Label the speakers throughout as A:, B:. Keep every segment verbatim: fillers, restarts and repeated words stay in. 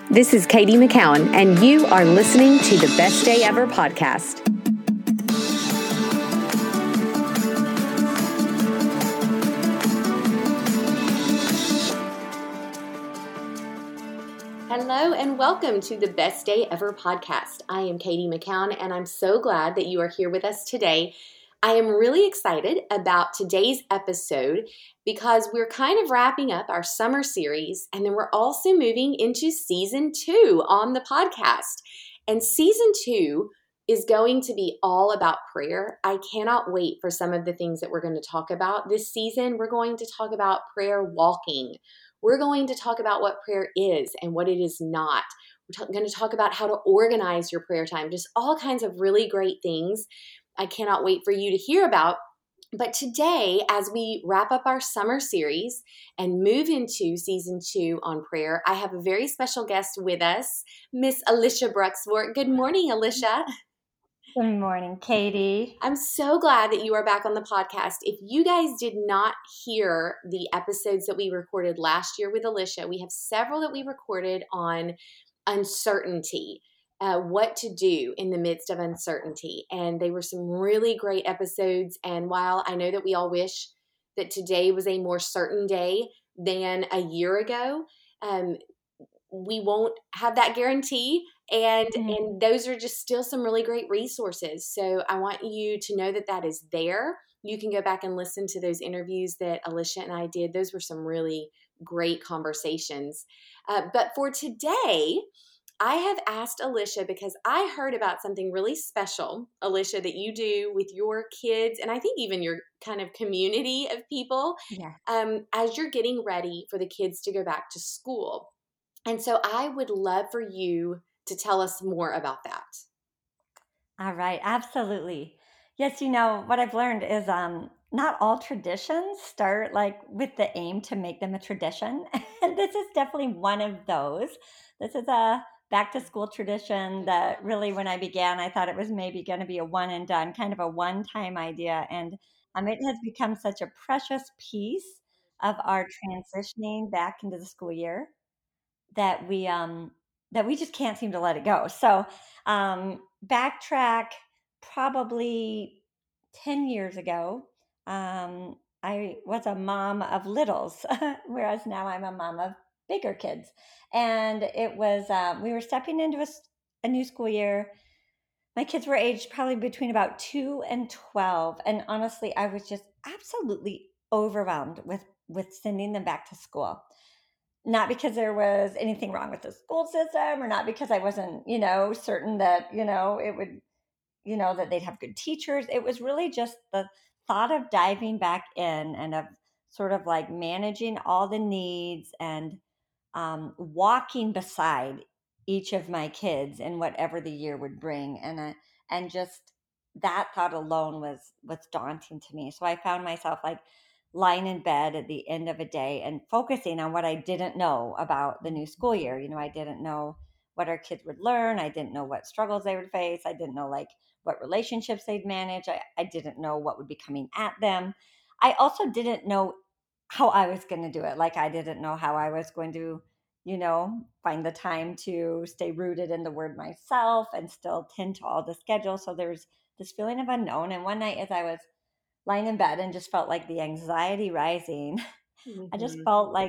A: This is Katie McCowan, and you are listening to the Best Day Ever podcast. Hello, and welcome to the Best Day Ever podcast. I am Katie McCowan, and I'm so glad that you are here with us today. I am really excited about today's episode because we're kind of wrapping up our summer series, and then we're also moving into season two on the podcast. And season two is going to be all about prayer. I cannot wait for some of the things that we're going to talk about this season. We're going to talk about prayer walking. We're going to talk about what prayer is and what it is not. We're t- going to talk about how to organize your prayer time, just all kinds of really great things I cannot wait for you to hear about. But today, as we wrap up our summer series and move into season two on prayer, I have a very special guest with us, Miss Alicia Bruxvort. Good morning, Alicia.
B: Good morning, Katie.
A: I'm so glad that you are back on the podcast. If you guys did not hear the episodes that we recorded last year with Alicia, we have several that we recorded on uncertainty. Uh, what to do in the midst of uncertainty. And they were some really great episodes. And while I know that we all wish that today was a more certain day than a year ago, um, we won't have that guarantee. And, mm-hmm. and those are just still some really great resources. So I want you to know that that is there. You can go back and listen to those interviews that Alicia and I did. Those were some really great conversations. Uh, but for today, I have asked Alicia because I heard about something really special, Alicia, that you do with your kids, and I think even your kind of community of people,
B: yeah.
A: um, as you're getting ready for the kids to go back to school. And so I would love for you to tell us more about that.
B: All right, absolutely. Yes, you know, what I've learned is um, not all traditions start like with the aim to make them a tradition. And this is definitely one of those. This is a back to school tradition that really, when I began, I thought it was maybe going to be a one and done, kind of a one time idea. And um, it has become such a precious piece of our transitioning back into the school year that we um, that we just can't seem to let it go. So um, backtrack probably ten years ago. Um, I was a mom of littles, whereas now I'm a mom of bigger kids. And it was, uh, we were stepping into a, a new school year. My kids were aged probably between about two and twelve. And honestly, I was just absolutely overwhelmed with, with sending them back to school. Not because there was anything wrong with the school system or not because I wasn't, you know, certain that, you know, it would, you know, that they'd have good teachers. It was really just the thought of diving back in and of sort of like managing all the needs and um, walking beside each of my kids in whatever the year would bring. And, uh, and just that thought alone was, was daunting to me. So I found myself like lying in bed at the end of a day and focusing on what I didn't know about the new school year. You know, I didn't know what our kids would learn. I didn't know what struggles they would face. I didn't know like what relationships they'd manage. I, I didn't know what would be coming at them. I also didn't know how I was going to do it. Like I didn't know how I was going to, you know, find the time to stay rooted in the word myself and still tend to all the schedule. So there's this feeling of unknown. And one night as I was lying in bed and just felt like the anxiety rising, mm-hmm. I just felt like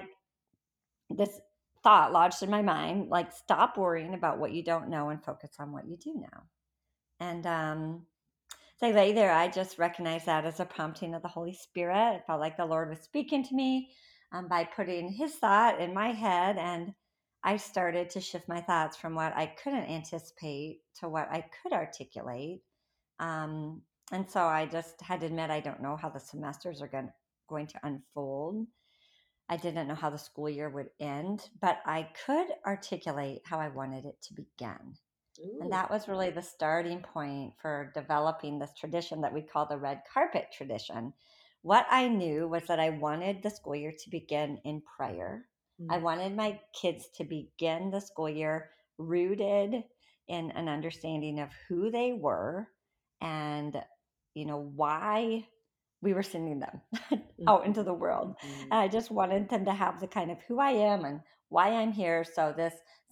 B: this thought lodged in my mind, like stop worrying about what you don't know and focus on what you do know. And um, as I lay there, I just recognized that as a prompting of the Holy Spirit. It felt like the Lord was speaking to me um, by putting his thought in my head. And I started to shift my thoughts from what I couldn't anticipate to what I could articulate. Um, and so I just had to admit, I don't know how the semesters are going, going to unfold. I didn't know how the school year would end, but I could articulate how I wanted it to begin. Ooh. And that was really the starting point for developing this tradition that we call the red carpet tradition. What I knew was that I wanted the school year to begin in prayer. Mm-hmm. I wanted my kids to begin the school year rooted in an understanding of who they were and, you know, why we were sending them out into the world. Mm-hmm. And I just wanted them to have the kind of who I am and why I'm here. So this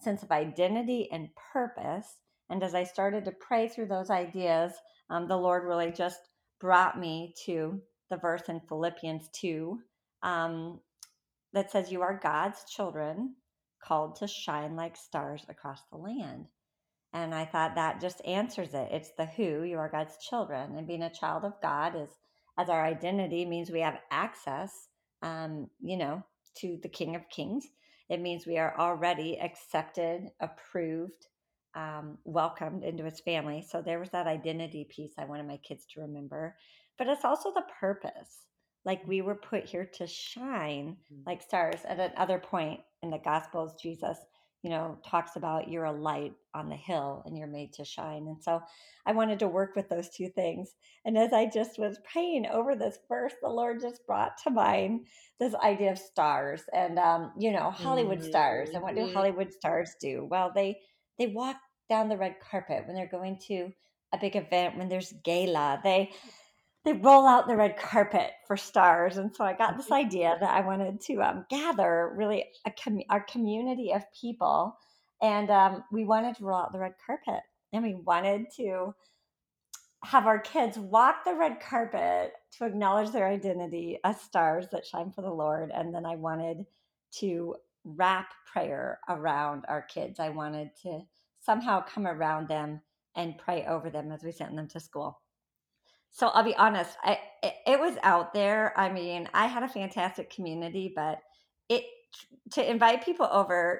B: sense of identity and purpose. And as I started to pray through those ideas, um, the Lord really just brought me to the verse in Philippians two um, that says, "You are God's children, called to shine like stars across the land." And I thought that just answers it. It's the who, you are God's children. And being a child of God is, as our identity, means we have access, um, you know, to the King of Kings. It means we are already accepted, approved, um, welcomed into his family. So there was that identity piece I wanted my kids to remember. But it's also the purpose. Like we were put here to shine like stars. At another point in the Gospels, Jesus you know, talks about you're a light on the hill and you're made to shine. And so I wanted to work with those two things. And as I just was praying over this verse, the Lord just brought to mind this idea of stars and, um, you know, Hollywood stars. And what do
A: Mm-hmm.
B: Hollywood stars do? Well, they, they walk down the red carpet when they're going to a big event, when there's gala. They, they roll out the red carpet for stars. And so I got this idea that I wanted to um, gather really a com- our community of people. And um, we wanted to roll out the red carpet. And we wanted to have our kids walk the red carpet to acknowledge their identity as stars that shine for the Lord. And then I wanted to wrap prayer around our kids. I wanted to somehow come around them and pray over them as we sent them to school. So I'll be honest, I it, it was out there. I mean, I had a fantastic community, but it to invite people over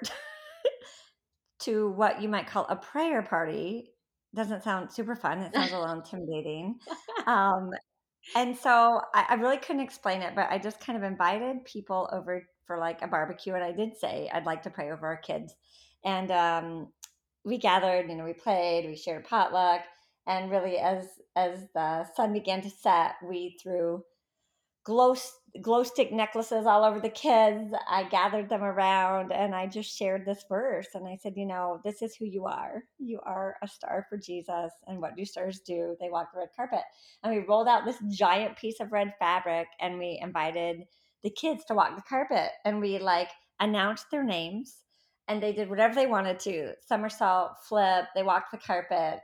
B: to what you might call a prayer party doesn't sound super fun. It sounds a little intimidating. Um, and so I, I really couldn't explain it, but I just kind of invited people over for like a barbecue. And I did say I'd like to pray over our kids. And um, we gathered, you know, we played, we shared potluck. And really, as as the sun began to set, we threw glow glow stick necklaces all over the kids. I gathered them around and I just shared this verse. And I said, you know, this is who you are. You are a star for Jesus. And what do stars do? They walk the red carpet. And we rolled out this giant piece of red fabric and we invited the kids to walk the carpet. And we like announced their names and they did whatever they wanted to, somersault, flip, they walked the carpet.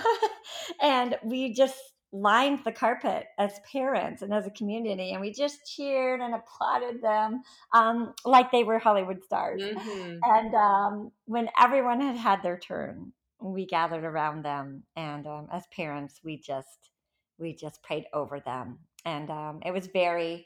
B: And we just lined the carpet as parents and as a community, and we just cheered and applauded them um, like they were Hollywood stars.
A: Mm-hmm.
B: And um, when everyone had had their turn, we gathered around them, and um, as parents, we just we just prayed over them, and um, it was very,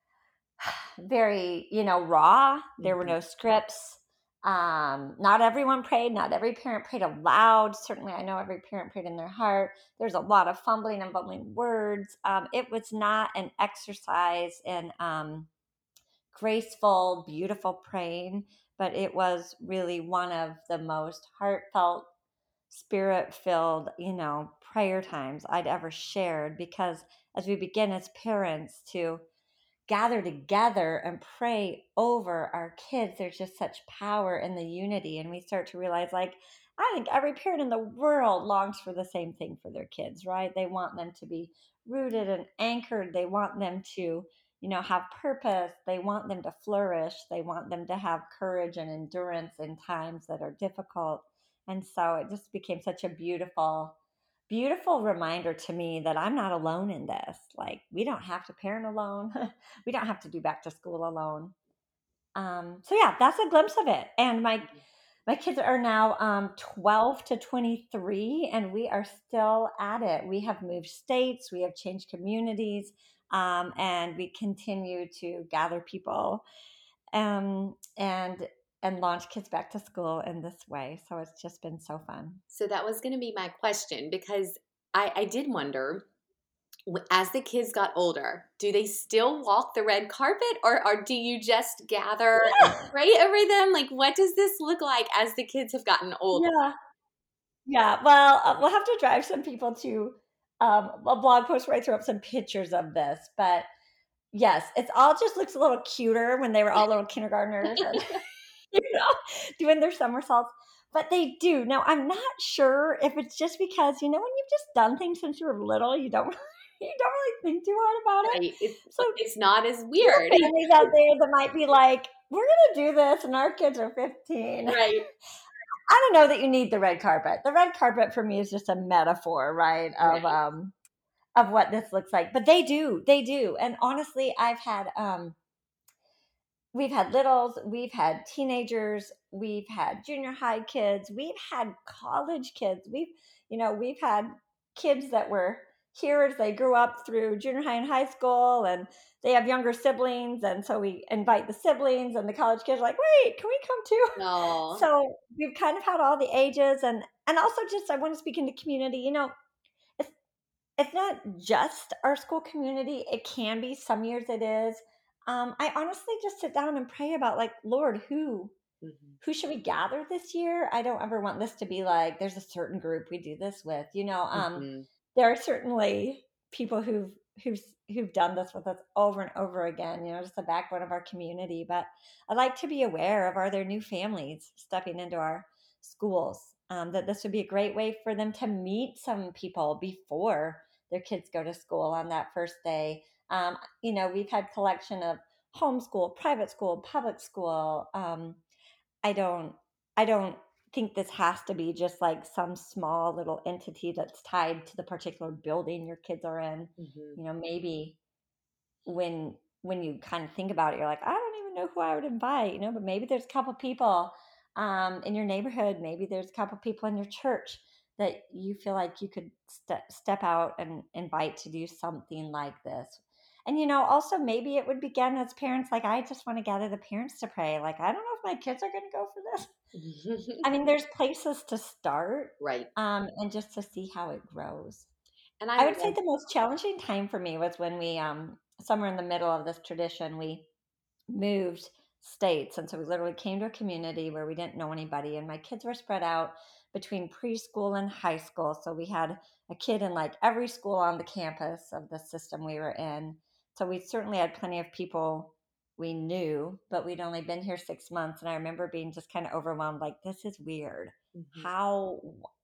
B: very you know raw. There were no scripts. Um, not everyone prayed. Not every parent prayed aloud. Certainly, I know every parent prayed in their heart. There's a lot of fumbling and bumbling words. Um, it was not an exercise in um, graceful, beautiful praying, but it was really one of the most heartfelt, spirit-filled, you know, prayer times I'd ever shared. Because as we begin as parents to gather together and pray over our kids, there's just such power in the unity. And we start to realize, like, I think every parent in the world longs for the same thing for their kids, right? They want them to be rooted and anchored. They want them to, you know, have purpose. They want them to flourish. They want them to have courage and endurance in times that are difficult. And so it just became such a beautiful beautiful reminder to me that I'm not alone in this. Like, we don't have to parent alone. We don't have to do back to school alone. Um, so yeah, that's a glimpse of it. And my my kids are now um, twelve to twenty-three, and we are still at it. We have moved states, we have changed communities, um, and we continue to gather people um, and and launch kids back to school in this way. So it's just been so fun.
A: So that was going to be my question, because I, I did wonder, as the kids got older, do they still walk the red carpet, or, or do you just gather and pray over them? Like, what does this look like as the kids have gotten older?
B: Yeah. Yeah. Well, uh, we'll have to drive some people to um, a blog post where I throw up some pictures of this. But yes, it's all just looks a little cuter when they were all little kindergartners and, you know, doing their somersaults. But they do. Now, I'm not sure if it's just because, you know, when you've just done things since you were little, you don't you don't really think too hard about it.
A: Right. It's,
B: So
A: it's not as
B: there
A: weird.
B: are families out there that might be like, we're going to do this, and our kids are fifteen.
A: Right.
B: I don't know that you need the red carpet. The red carpet for me is just a metaphor, right? Of
A: Right.
B: um of what this looks like. But they do, they do. And honestly, I've had um we've had littles, we've had teenagers, we've had junior high kids, we've had college kids, we've, you know, we've had kids that were here as they grew up through junior high and high school, and they have younger siblings. And so we invite the siblings, and the college kids are like, wait, can we come too?
A: No.
B: So we've kind of had all the ages. And, and also just, I want to speak into community, you know, it's, it's not just our school community. It can be, some years it is. Um, I honestly just sit down and pray about, like, Lord, who
A: Mm-hmm.
B: who should we gather this year? I don't ever want this to be like there's a certain group we do this with. You know, um,
A: Mm-hmm.
B: there are certainly people who've who've who've done this with us over and over again. You know, just the backbone of our community. But I like to be aware of, are there new families stepping into our schools? Um, that this would be a great way for them to meet some people before their kids go to school on that first day. Um, you know, we've had collection of homeschool, private school, public school. Um, I don't I don't think this has to be just like some small little entity that's tied to the particular building your kids are in.
A: Mm-hmm.
B: You know, maybe when when you kind of think about it, you're like, I don't even know who I would invite, you know, but maybe there's a couple people um, in your neighborhood, maybe there's a couple people in your church that you feel like you could ste- step out and invite to do something like this. And, you know, also maybe it would begin as parents, like, I just want to gather the parents to pray. Like, I don't know if my kids are going to go for this. I mean, there's places to start,
A: Right.
B: um, and just to see how it grows.
A: And I
B: I would say
A: love,
B: the most challenging time for me was when we, um, somewhere in the middle of this tradition, we moved states. And so we literally came to a community where we didn't know anybody. And my kids were spread out between preschool and high school. So we had a kid in like every school on the campus of the system we were in. So we certainly had plenty of people we knew, but we'd only been here six months. And I remember being just kind of overwhelmed, like, this is weird.
A: mm-hmm.
B: How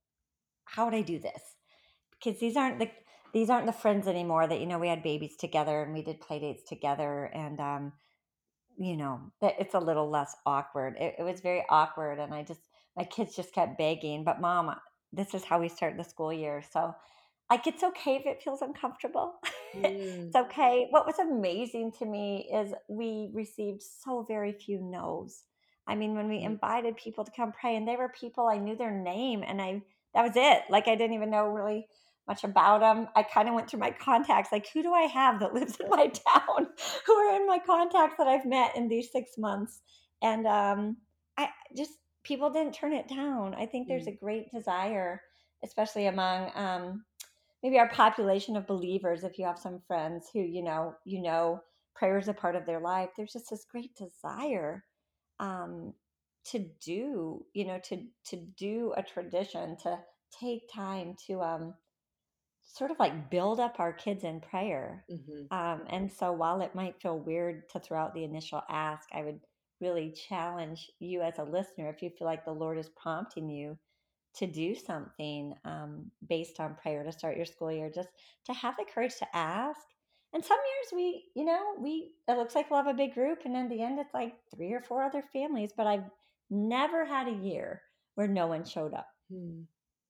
B: how would I do this? Because these aren't the these aren't the friends anymore that, you know, we had babies together and we did play dates together. And um you know, that it's a little less awkward. It, it was very awkward. And I just, my kids just kept begging, but mom, this is how we start the school year. So, like, it's okay if it feels uncomfortable.
A: Mm,
B: It's okay. What was amazing to me is we received so very few no's. I mean, when we
A: mm,
B: invited people to come pray, and they were people I knew their name, and I, that was it. Like, I didn't even know really much about them. I kind of went through my contacts, like, who do I have that lives in my town? Who are in my contacts that I've met in these six months? And um, I just, people didn't turn it down. I think there's
A: mm,
B: a great desire, especially among um, maybe our population of believers. If you have some friends who, you know, you know, prayer is a part of their life, there's just this great desire um, to do, you know, to to do a tradition, to take time to um, sort of like build up our kids in prayer.
A: mm-hmm.
B: Um, and so while it might feel weird to throw out the initial ask, I would really challenge you as a listener, if you feel like the Lord is prompting you to do something um, based on prayer to start your school year, just to have the courage to ask. And some years we, you know, we, it looks like we'll have a big group, and in the end it's like three or four other families, but I've never had a year where no one showed up.
A: Hmm.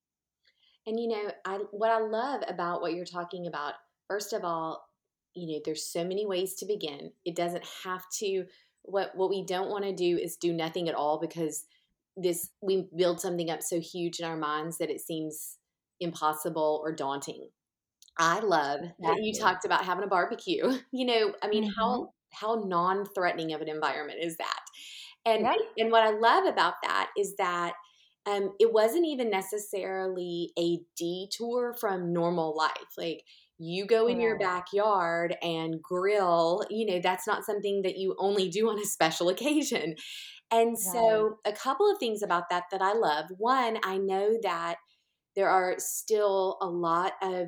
A: And you know, I what I love about what you're talking about, first of all, you know, there's so many ways to begin. It doesn't have to what what we don't want to do is do nothing at all, because this we build something up so huge in our minds that it seems impossible or daunting. I love that you
B: Exactly.
A: talked about having a barbecue. You know, I mean,
B: Mm-hmm.
A: how how non-threatening of an environment is that? And
B: Yep.
A: and what I love about that is that um, it wasn't even necessarily a detour from normal life. Like, you go in your
B: Correct.
A: backyard and grill, you know, that's not something that you only do on a special occasion. And
B: Right.
A: so, a couple of things about that that I love. One, I know that there are still a lot of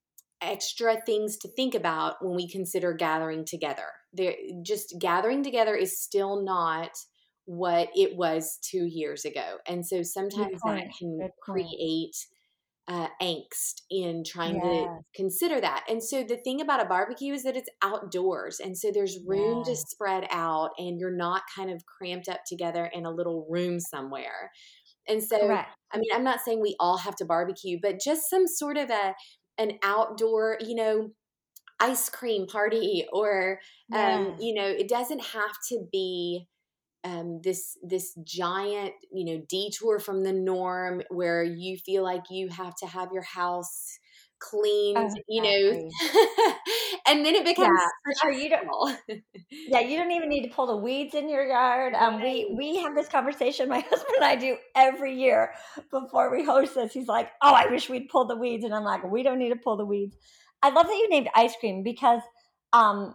A: extra things to think about when we consider gathering together. There, just gathering together is still not what it was two years ago. And so
B: Good
A: sometimes that
B: point.
A: can
B: Good point.
A: create uh, angst in trying to
B: Yes.
A: consider that. And so the thing about a barbecue is that it's outdoors. And so there's room to
B: Yeah.
A: spread out, and you're not kind of cramped up together in a little room somewhere. And so,
B: Correct.
A: I mean, I'm not saying we all have to barbecue, but just some sort of a an outdoor, you know, ice cream party, or um,
B: Yes.
A: you know, it doesn't have to be um, this this giant, you know, detour from the norm where you feel like you have to have your house cleaned,
B: Oh,
A: you
B: exactly.
A: know, and then it becomes
B: Yeah, for sure. You don't
A: stressful.
B: Yeah, you don't even need to pull the weeds in your yard. Um, we
A: Right.
B: we have this conversation, my husband and I do every year before we host this. He's like, "Oh, I wish we'd pull the weeds," and I'm like, "We don't need to pull the weeds." I love that you named ice cream because um,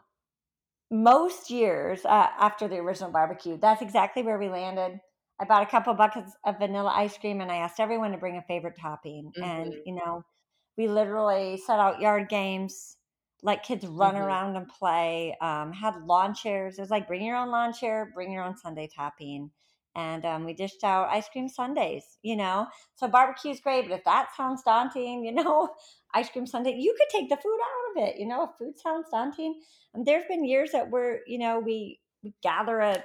B: most years uh, after the original barbecue, that's exactly where we landed. I bought a couple buckets of vanilla ice cream, and I asked everyone to bring a favorite topping. And
A: Mhm.
B: you know, we literally set out yard games, let kids run
A: Mhm.
B: around and play. Um, had lawn chairs. It was like bring your own lawn chair, bring your own sundae topping, and um, we dished out ice cream sundaes. You know, so barbecue's great, but if that sounds daunting, you know, ice cream sundae, you could take the food out of it. You know, if food sounds daunting, and there's been years that we're, you know, we, we gather at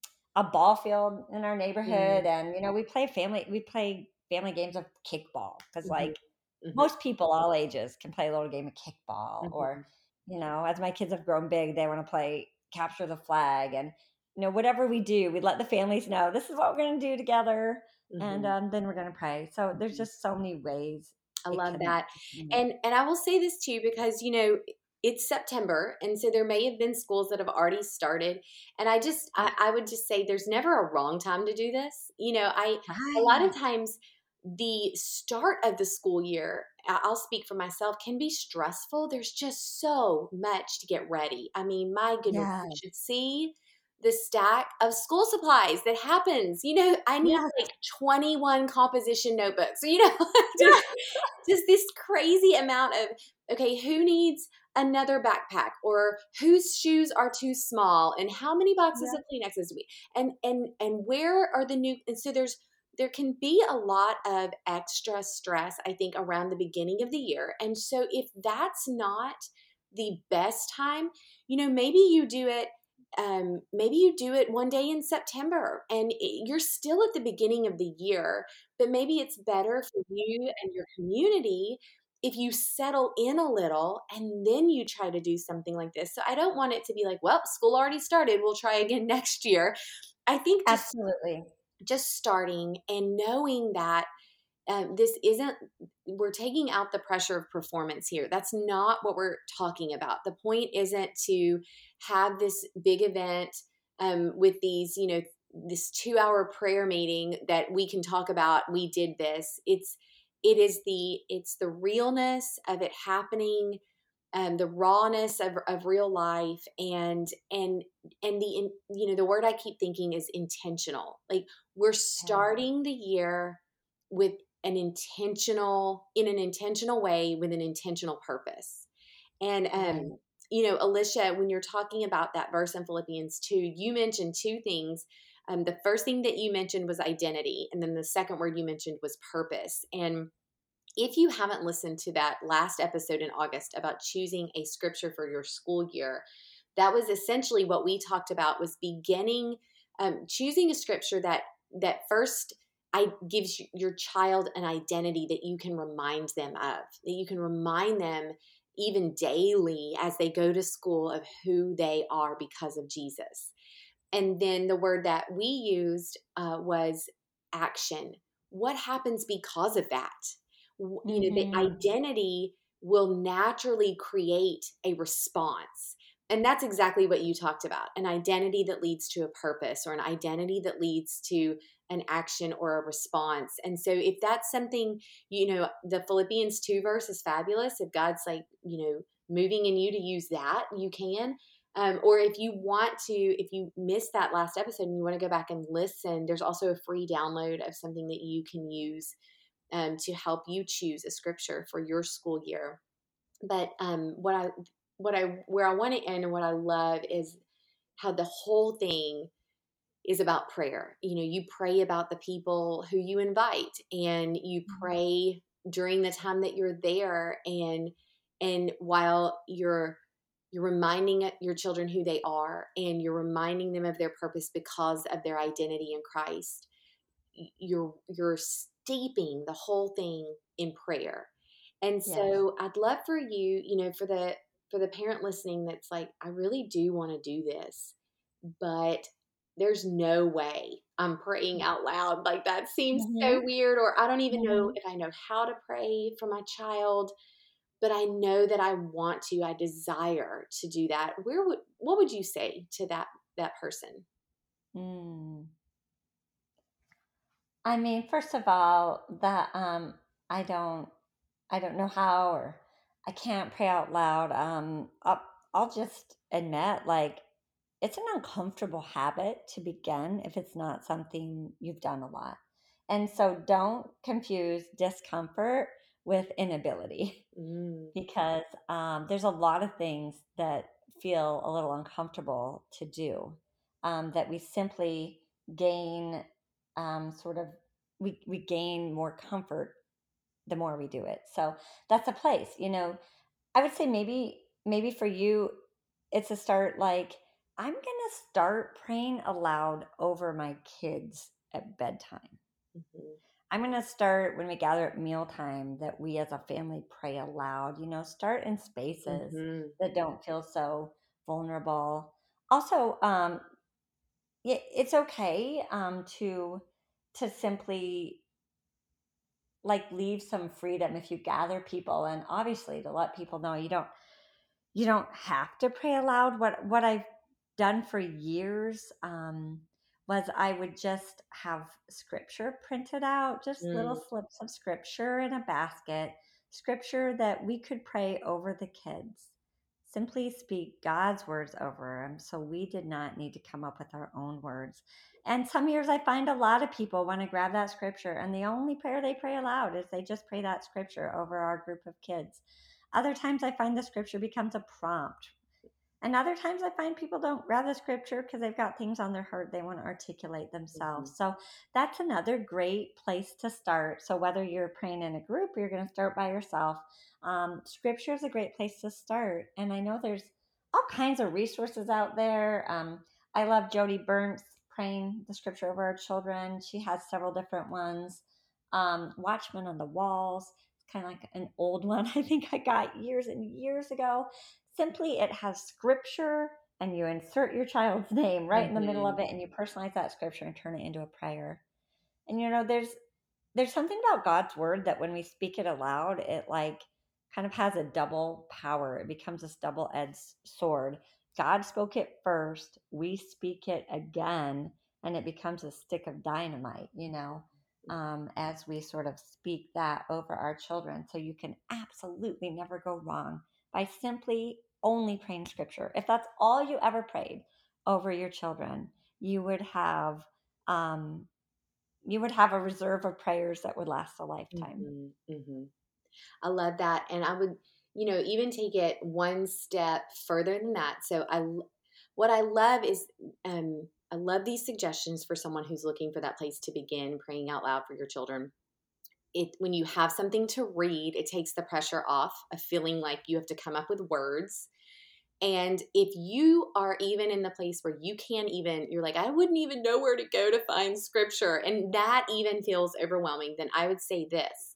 B: a ball field in our neighborhood,
A: Mhm.
B: and you know, we play family we play family games of kickball because
A: Mhm.
B: like
A: Mhm.
B: most people all ages can play a little game of kickball, or
A: Mhm.
B: you know, as my kids have grown big, they want to play capture the flag, and you know, whatever we do, we let the families know this is what we're going to do together, and
A: Mhm.
B: um, then we're going to pray. So there's
A: Mhm.
B: just so many ways
A: I
B: it
A: love
B: can,
A: that.
B: it can
A: And and I will say this too, because you know it's September, and so there may have been schools that have already started. And I just I, I would just say there's never a wrong time to do this. You know, I a lot of
B: right.
A: times the start of the school year, I- I'll speak for myself, can be stressful. There's just so much to get ready. I mean, my goodness,
B: Yeah.
A: you should see the stack of school supplies that happens. You know, I need
B: Yes.
A: like twenty-one composition notebooks. You know, just just this crazy amount of, okay, who needs another backpack, or whose shoes are too small, and how many boxes
B: Yeah.
A: of Kleenexes do we, and and and where are the new, and so there's there can be a lot of extra stress, I think, around the beginning of the year. And so if that's not the best time, you know, maybe you do it um, maybe you do it one day in September, and it, you're still at the beginning of the year, but maybe it's better for you and your community if you settle in a little and then you try to do something like this. So I don't want it to be like, well, school already started, we'll try again next year. I think just
B: Absolutely.
A: just starting and knowing that um, this isn't, we're taking out the pressure of performance here. That's not what we're talking about. The point isn't to have this big event um, with these, you know, this two hour prayer meeting that we can talk about, we did this. It's, it is the, it's the realness of it happening, um, the rawness of, of real life, and and and the in, you know, the word I keep thinking is intentional. Like, we're
B: Yeah.
A: starting the year with an intentional in an intentional way, with an intentional purpose. And um,
B: Right.
A: you know, Alicia, when you're talking about that verse in Philippians two, you mentioned two things. Um, the first thing that you mentioned was identity, and then the second word you mentioned was purpose. And if you haven't listened to that last episode in August about choosing a scripture for your school year, that was essentially what we talked about, was beginning um, choosing a scripture that that first I gives your child an identity that you can remind them of, that you can remind them even daily as they go to school of who they are because of Jesus. And then the word that we used uh, was action. What happens because of that? W- You know, the
B: Hmm.
A: identity will naturally create a response. And that's exactly what you talked about, an identity that leads to a purpose, or an identity that leads to an action or a response. And so, if that's something, you know, the Philippians two verse is fabulous. If God's like, you know, moving in you to use that, you can. Um, or if you want to, if you missed that last episode and you want to go back and listen, there's also a free download of something that you can use um, to help you choose a scripture for your school year. But um, what I, what I, where I want to end and what I love is how the whole thing is about prayer. You know, you pray about the people who you invite, and you pray during the time that you're there, and and while you're you're reminding your children who they are, and you're reminding them of their purpose because of their identity in Christ. you're you're steeping the whole thing in prayer. And
B: Yes.
A: so I'd love for you, you know, for the for the parent listening that's like, I really do want to do this, but there's no way I'm praying out loud. Like that seems so
B: Mm-hmm.
A: weird, or I don't even know
B: Mm-hmm.
A: if I know how to pray for my child, but I know that I want to, I desire to do that. Where would what would you say to that that person?
B: Mm. I mean, first of all, that um, I don't, I don't know how, or I can't pray out loud. Um, I'll, I'll just admit, like, it's an uncomfortable habit to begin if it's not something you've done a lot. And so don't confuse discomfort with inability
A: Mm,
B: because um, there's a lot of things that feel a little uncomfortable to do um, that we simply gain um, sort of we, we gain more comfort the more we do it. So that's a place, you know, I would say maybe maybe for you it's a start like I'm going to start praying aloud over my kids at bedtime.
A: mhm,
B: I'm going to start when we gather at mealtime that we as a family pray aloud, you know, start in spaces
A: mhm,
B: that don't feel so vulnerable. Also, um, it, it's okay um, to to simply like leave some freedom if you gather people, and obviously to let people know you don't you don't have to pray aloud. What what I've done for years um, was I would just have scripture printed out, just little
A: mm,
B: slips of scripture in a basket, scripture that we could pray over the kids. Simply speak God's words over them, so we did not need to come up with our own words. And some years I find a lot of people want to grab that scripture, and the only prayer they pray aloud is they just pray that scripture over our group of kids. Other times I find the scripture becomes a prompt. And other times I find people don't grab the scripture because they've got things on their heart they want to articulate
A: mhm,
B: themselves. So that's another great place to start. So whether you're praying in a group or you're going to start by yourself, um, scripture is a great place to start. And I know there's all kinds of resources out there. Um, I love Jody Burns praying the scripture over our children. She has several different ones. Um, Watchmen on the Walls, kind of like an old one I think I got years and years ago. Simply, it has scripture, and you insert your child's name right in the middle of
A: mhm,
B: it, and you personalize that scripture and turn it into a prayer. And you know, there's there's something about God's word that when we speak it aloud, it like kind of has a double power. It becomes this double-edged sword. God spoke it first, we speak it again, and it becomes a stick of dynamite, you know, um, as we sort of speak that over our children. So you can absolutely never go wrong by simply only praying scripture. If that's all you ever prayed over your children, you would have um, you would have a reserve of prayers that would last a lifetime.
A: mhm, mhm. I love that. And I would, you know, even take it one step further than that. So I, what I love is, um, I love these suggestions for someone who's looking for that place to begin praying out loud for your children. It, when you have something to read, it takes the pressure off of feeling like you have to come up with words. And if you are even in the place where you can't even, you're like, I wouldn't even know where to go to find scripture, and that even feels overwhelming, then I would say this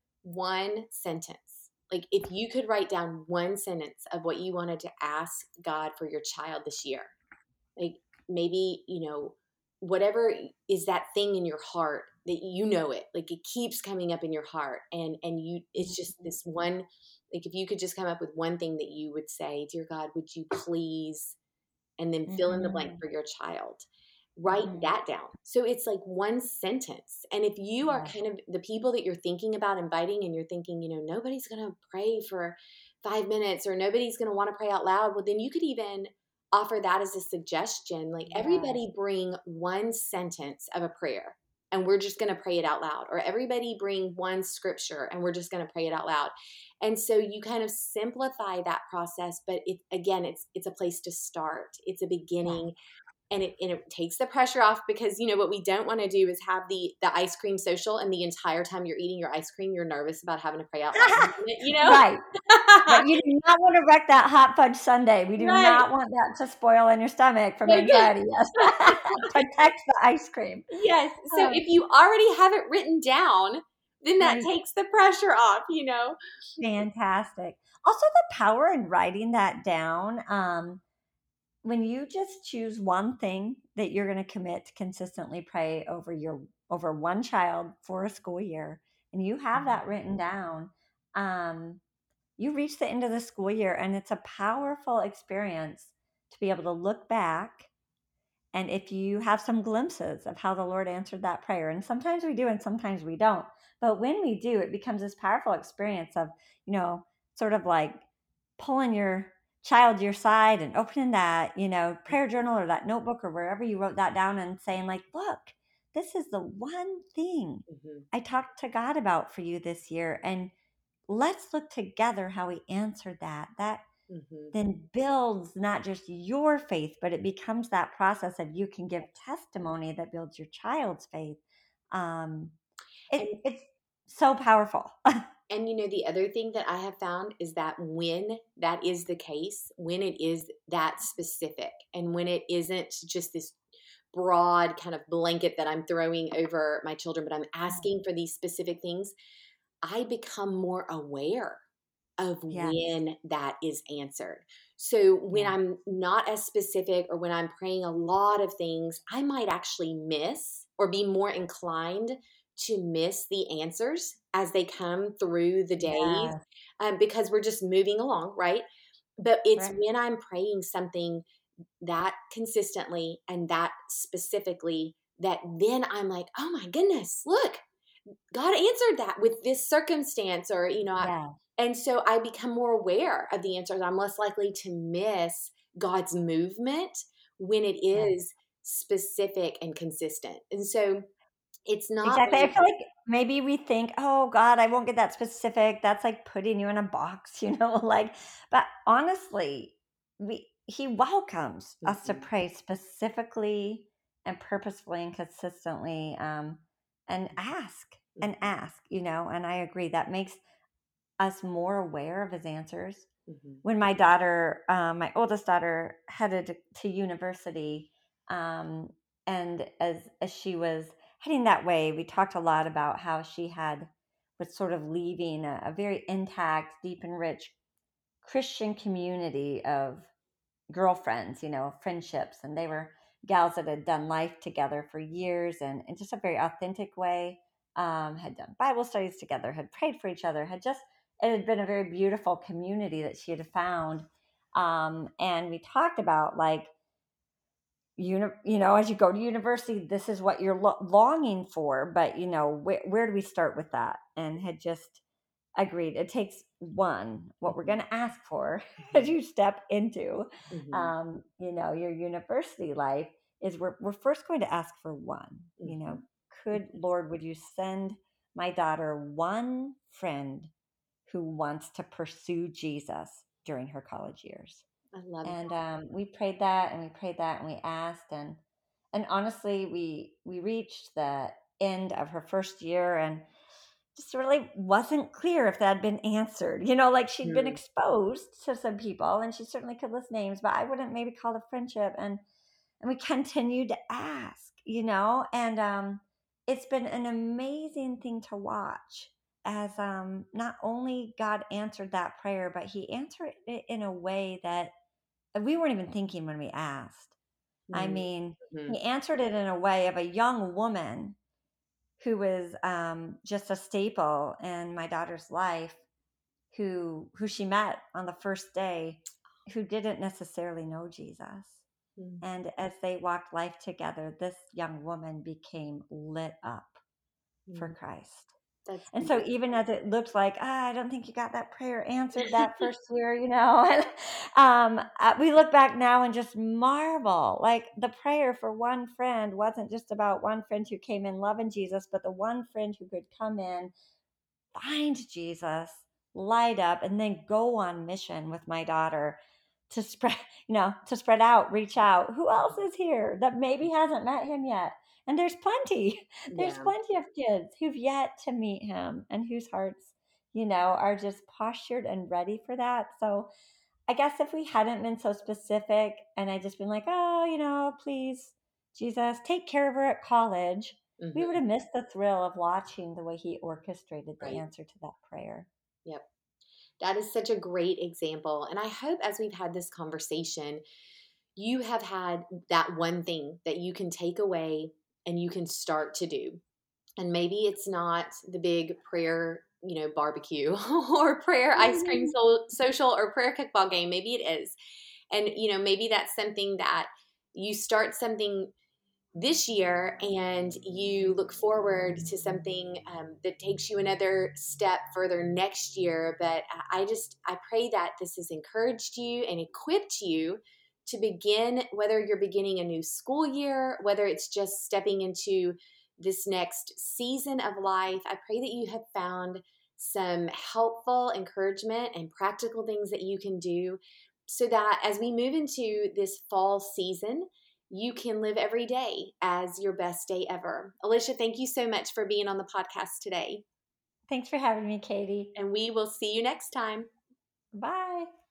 A: one sentence. Like if you could write down one sentence of what you wanted to ask God for your child this year, like maybe, you know, whatever is that thing in your heart that you know it, like it keeps coming up in your heart. And, and you, it's just this one, like if you could just come up with one thing that you would say, dear God, would you please, and then fill in the blank
B: Mm-hmm.
A: for your child. Write
B: Mm-hmm.
A: that down. So it's like one sentence. And if you are
B: Yes.
A: kind of the people that you're thinking about inviting and you're thinking, you know, nobody's going to pray for five minutes or nobody's going to want to pray out loud, well, then you could even offer that as a suggestion. Like
B: Yes.
A: everybody bring one sentence of a prayer and we're just going to pray it out loud. Or everybody bring one scripture and we're just going to pray it out loud. And so you kind of simplify that process, but it, again, it's it's a place to start. It's a
B: Yes.
A: beginning. And it, and it takes the pressure off, because, you know, what we don't want to do is have the, the ice cream social, and the entire time you're eating your ice cream, you're nervous about having to pray out loud, you know?
B: Right. Right. You do not want to wreck that hot fudge sundae. We do
A: Right.
B: not want that to spoil in your stomach from anxiety. Yes. Protect the ice cream.
A: Yes. So
B: Um,
A: if you already have it written down, then that
B: Right.
A: takes the pressure off, you know?
B: Fantastic. Also, the power in writing that down. Um, when you just choose one thing that you're going to commit to consistently pray over your over one child for a school year, and you have that written down, um, you reach the end of the school year, and it's a powerful experience to be able to look back. And if you have some glimpses of how the Lord answered that prayer, and sometimes we do and sometimes we don't, but when we do, it becomes this powerful experience of, you know, sort of like pulling your child to your side and opening that, you know, prayer journal or that notebook or wherever you wrote that down, and saying like, look, this is the one thing
A: Mm-hmm.
B: I talked to God about for you this year. And let's look together how he answered that. That
A: Mm-hmm.
B: then builds not just your faith, but it becomes that process of you can give testimony that builds your child's faith. Um, it,
A: And,
B: it's so powerful.
A: and, you know, the other thing that I have found is that when that is the case, when it is that specific, and when it isn't just this broad kind of blanket that I'm throwing over my children, but I'm asking for these specific things, I become more aware of
B: Yes.
A: when that is answered. So when
B: Yeah.
A: I'm not as specific, or when I'm praying a lot of things, I might actually miss, or be more inclined to miss the answers as they come through the days,
B: Yes.
A: um, because we're just moving along, right? But it's
B: Right.
A: when I'm praying something that consistently and that specifically, that then I'm like, oh my goodness, look, God answered that with this circumstance, or, you know, I,
B: Yeah.
A: and so I become more aware of the answers. I'm less likely to miss God's movement when it
B: Yeah.
A: is specific and consistent. And so it's not
B: Exactly. I
A: like,
B: feel like maybe we think, oh God, I won't get that specific. That's like putting you in a box, you know, like, but honestly, we, he welcomes us to
A: Mhm,
B: pray specifically and purposefully and consistently, um, and ask and
A: mhm,
B: ask, you know, and I agree that makes us more aware of his answers.
A: mhm,
B: When my daughter, um, my oldest daughter, headed to, to university, um, and as as she was heading that way, we talked a lot about how she had was sort of leaving a, a very intact, deep and rich Christian community of girlfriends, you know, friendships, and they were gals that had done life together for years, and in just a very authentic way, um, had done Bible studies together, had prayed for each other, had just, it had been a very beautiful community that she had found. Um, and we talked about like, you, you know, as you go to university, this is what you're lo- longing for, but you know, wh- where do we start with that? And had just agreed. It takes one, what we're going
A: mhm,
B: to ask for as
A: mhm,
B: you step into,
A: mhm,
B: um, you know, your university life is we're, we're first going to ask for one, you know,
A: mhm,
B: could Lord, would you send my daughter one friend who wants to pursue Jesus during her college years?
A: I love
B: And
A: that.
B: um, we prayed that and we prayed that and we asked, and and honestly we we reached the end of her first year, and just really wasn't clear if that had been answered. You know, like she'd been
A: Mhm,
B: exposed to some people and she certainly could list names, but I wouldn't maybe call it friendship. And and we continued to ask, you know, and um it's been an amazing thing to watch as um not only God answered that prayer, but he answered it in a way that we weren't even thinking when we asked. I
A: mhm,
B: mean,
A: mhm,
B: he answered it in a way of a young woman who was um, just a staple in my daughter's life, who who she met on the first day, who didn't necessarily know Jesus.
A: mhm,
B: And as they walked life together, this young woman became lit up for
A: mhm.
B: Christ.
A: That's
B: And so
A: beautiful.
B: even as it looked like, ah, I don't think you got that prayer answered that first year, you know, and, um, uh, we look back now and just marvel. Like the prayer for one friend wasn't just about one friend who came in loving Jesus, but the one friend who could come in, find Jesus, light up, and then go on mission with my daughter to spread, you know, to spread out, reach out. Who else is here that maybe hasn't met him yet? And there's plenty. There's
A: Yeah.
B: plenty of kids who've yet to meet him and whose hearts, you know, are just postured and ready for that. So I guess if we hadn't been so specific and I just been like, oh, you know, please, Jesus, take care of her at college, we would
A: Hmm.
B: have missed the thrill of watching the way he orchestrated the
A: Right.
B: answer to that prayer.
A: Yep. That is such a great example. And I hope as we've had this conversation, you have had that one thing that you can take away and you can start to do. And maybe it's not the big prayer, you know, barbecue or prayer ice cream
B: Mhm.
A: so- social or prayer kickball game. Maybe it is. And, you know, maybe that's something that you start something this year and you look forward to something um, that takes you another step further next year. But I just, I pray that this has encouraged you and equipped you to begin, whether you're beginning a new school year, whether it's just stepping into this next season of life. I pray that you have found some helpful encouragement and practical things that you can do so that as we move into this fall season, you can live every day as your best day ever. Alicia, thank you so much for being on the podcast today.
B: Thanks for having me, Katie.
A: And we will see you next time.
B: Bye.